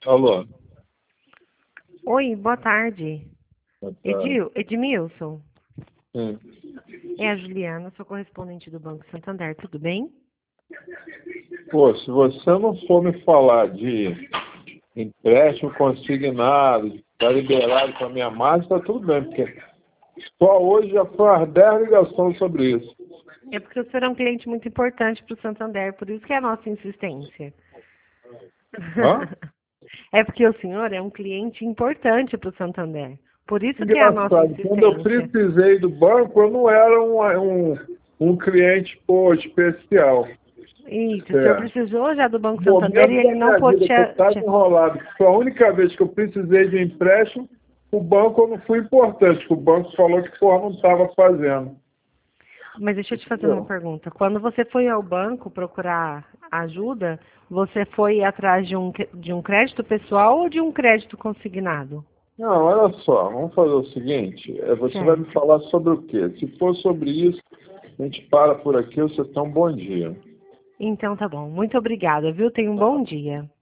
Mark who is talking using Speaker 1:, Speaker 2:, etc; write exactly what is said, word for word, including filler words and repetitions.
Speaker 1: Alô,
Speaker 2: Oi, boa tarde.
Speaker 1: boa tarde.
Speaker 2: Edil, Edmilson,
Speaker 1: Sim.
Speaker 2: é a Juliana, sou correspondente do Banco Santander, tudo bem?
Speaker 1: Pô, se você não for me falar de empréstimo consignado, de estar liberado com a minha margem, está tudo bem, porque só hoje já foi umas dez ligações sobre isso.
Speaker 2: É porque o senhor é um cliente muito importante para o Santander, por isso que é a nossa insistência.
Speaker 1: Hã?
Speaker 2: É porque o senhor é um cliente importante para o Santander, por isso que é a nossa
Speaker 1: Engraçado, quando eu
Speaker 2: insistência.
Speaker 1: precisei do banco, eu não era um, um, um cliente, pô, especial.
Speaker 2: Isso, o senhor
Speaker 1: É.
Speaker 2: precisou já do Banco
Speaker 1: No
Speaker 2: Santander e
Speaker 1: momento
Speaker 2: ele
Speaker 1: da
Speaker 2: não
Speaker 1: minha
Speaker 2: pôde
Speaker 1: vida
Speaker 2: te...
Speaker 1: que eu estava
Speaker 2: te-
Speaker 1: enrolado, foi a única vez que eu precisei de um empréstimo, o banco eu não fui importante, que o banco falou que porra não estava fazendo.
Speaker 2: Mas deixa eu te fazer uma
Speaker 1: Entendeu?
Speaker 2: pergunta. Quando você foi ao banco procurar ajuda, você foi atrás de um, de um crédito pessoal ou de um crédito consignado?
Speaker 1: Não, olha só, vamos fazer o seguinte, é, você vai me
Speaker 2: Certo.
Speaker 1: falar sobre o quê? Se for sobre isso, a gente para por aqui, você tem um bom dia.
Speaker 2: Então tá bom. Muito obrigada, viu? Tenha um bom dia.